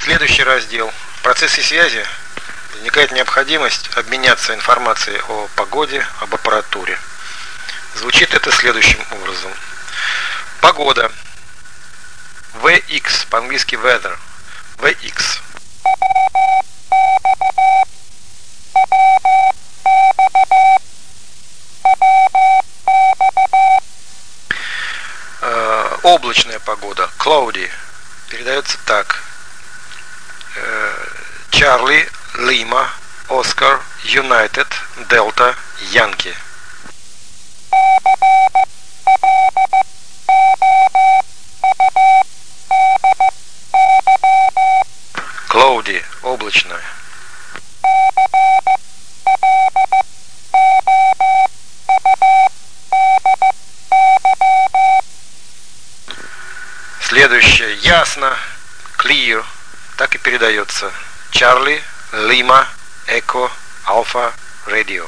Следующий раздел. В процессе связи возникает необходимость обменяться информацией о погоде, об аппаратуре. Звучит это следующим образом. Погода. VX, по-английски weather. VX. Облачная погода. Cloudy. Передается так. Charlie, Lima, Oscar, United, Delta, Yankee. Cloudy, облачная. Следующее. Ясно. Clear. Так и передается. Charlie, Lima, Echo, Alpha, Radio.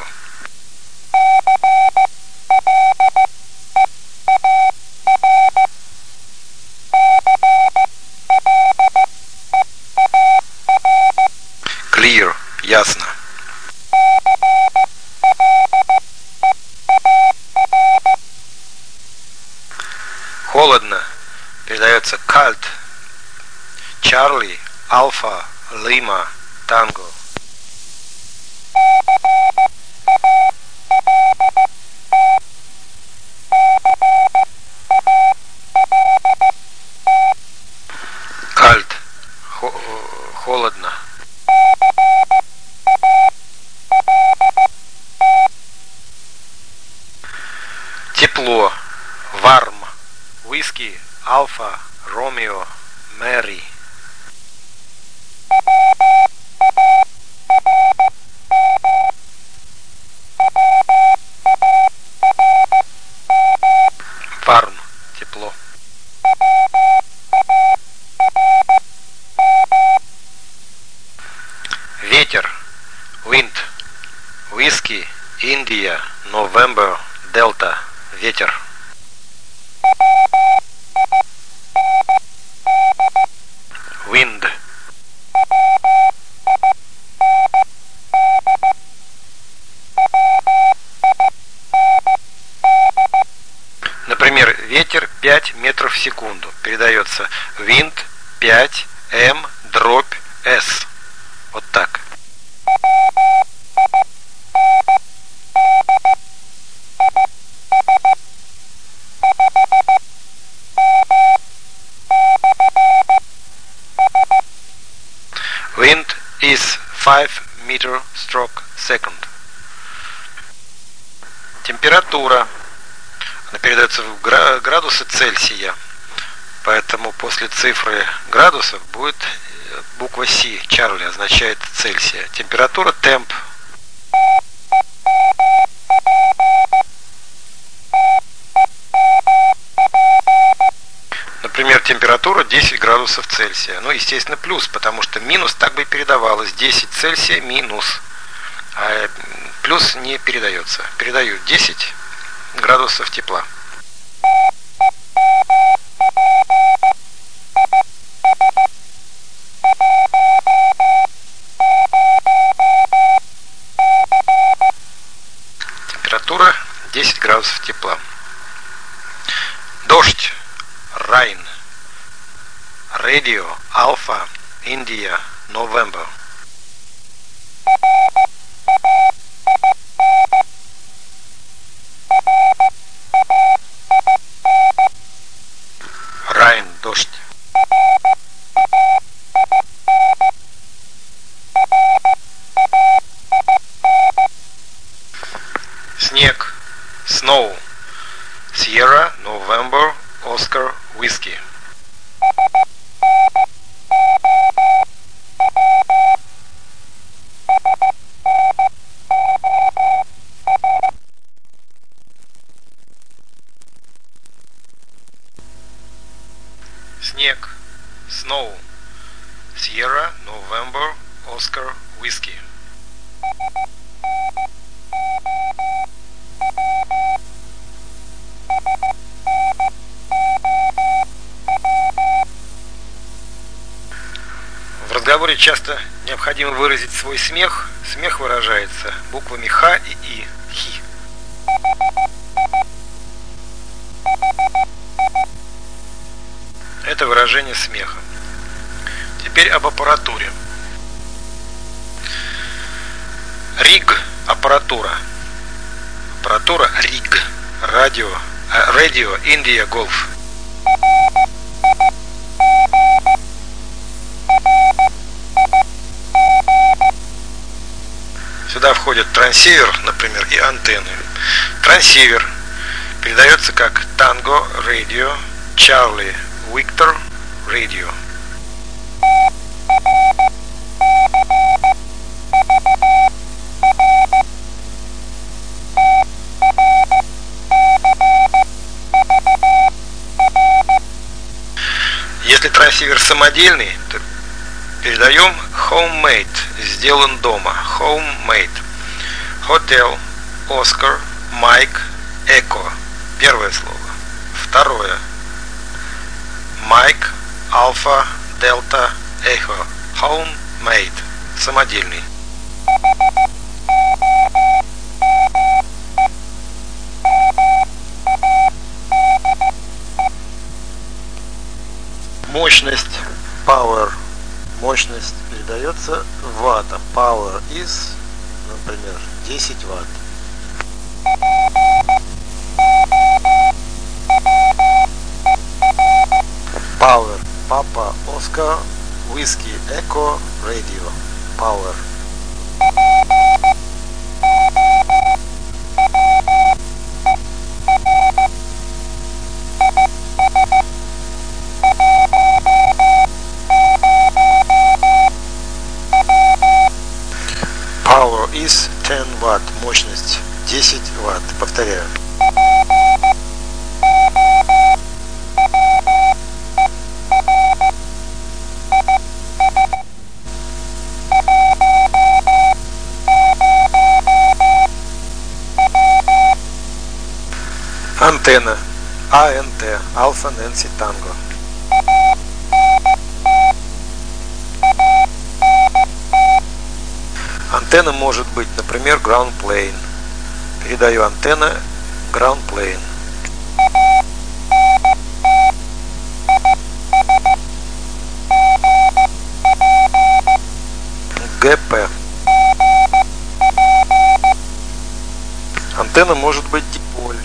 Clear. Ясно. Холодно. Передается cold. Charlie, Alpha, Lima, Tango. Cold. Холодно. Тепло. Warm. Whiskey, Alpha, Romeo, Mary. Warm. Тепло. Ветер. Wind. Whiskey, India, November, Delta. Ветер. Wind. Например, ветер 5 метров в секунду. Передается wind 5 m дробь s. Вот так. Wind is 5 meter stroke second. Температура. Она передается в градусы Цельсия. Поэтому после цифры градусов будет буква C. Чарли означает Цельсия. Температура темп. Например, температура 10 градусов Цельсия. Ну, естественно, плюс, потому что минус так бы и передавалось. 10 Цельсия минус. А плюс не передается. Передают 10 градусов тепла. Температура 10 градусов тепла. Дождь. Rain. Radio. Alpha. India. November. Rain. Дождь. Снег. Snow. Sierra. November. Oscar. Whiskey. Снег. Snow. Sierra. November. Oscar. Whiskey. разговоре часто необходимо выразить свой смех. Смех выражается буквами Х и И. Хи. Это выражение смеха. Теперь об аппаратуре. РИГ – аппаратура. Аппаратура РИГ. Radio India Golf. Сюда входит трансивер, например, и антенны. Трансивер передается как Tango Radio, Charlie Victor Radio. Если трансивер самодельный, то передаем homemade, сделан дома, homemade. Hotel, Oscar, Mike, Echo. Первое слово. Второе. Mike, Alpha, Delta, Echo. Homemade. Самодельный. Мощность power. Мощность передается в ватта. Power is, например, 10 ватт. Power. Papa, Oscar, Whiskey, Echo, Radio. Power. Power is 10 Watt. Мощность 10 Ватт. Повторяю. Антенна. АНТ. Alpha Nancy Tango. Антенна может быть, например, ground plane. Передаю антенна ground plane. ГП. Антенна может быть диполь.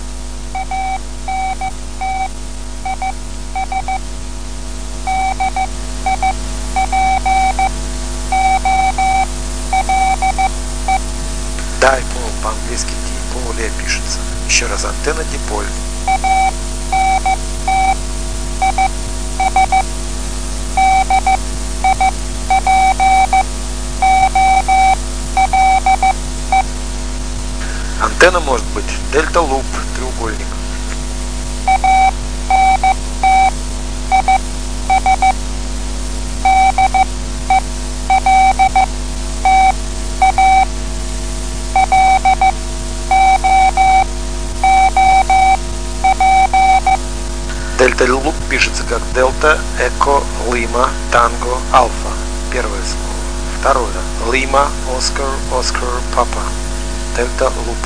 Dipole, по-английски диполе пишется. Еще раз, антенна диполь. Антенна может быть дельта луп, треугольник. Дельта луп пишется как дельта, эко, лима, танго, альфа. Первое слово. Второе. Лима, Оскар, Оскар, папа. Дельта луп.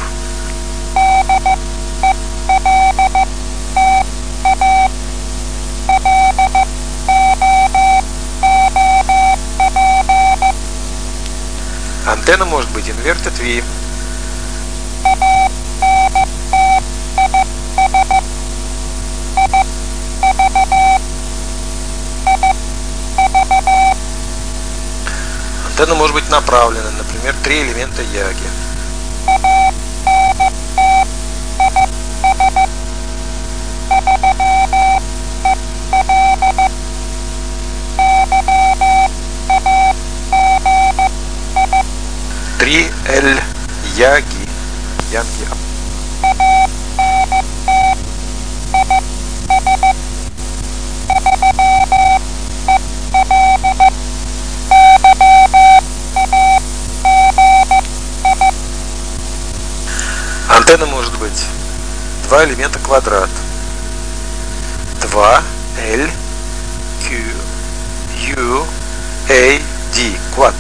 Антенна может быть inverted V. Антенна может быть направлена, например, 3 элемента яги. Три Л яги. Янки. Антенна может быть 2 элемента квадрат. 2 L Q U QAD, quad.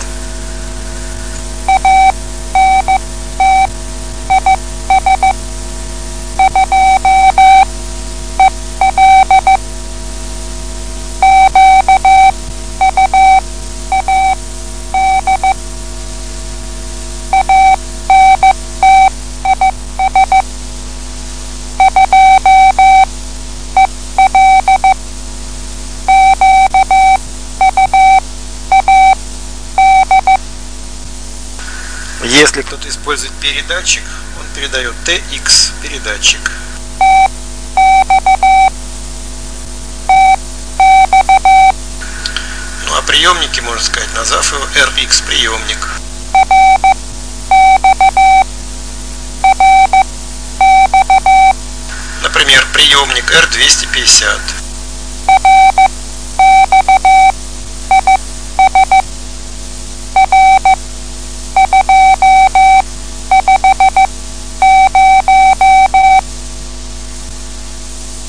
Если кто-то использует передатчик, он передает TX передатчик. Ну а приемники, можно сказать, назвав его RX приемник. Например, приемник R250.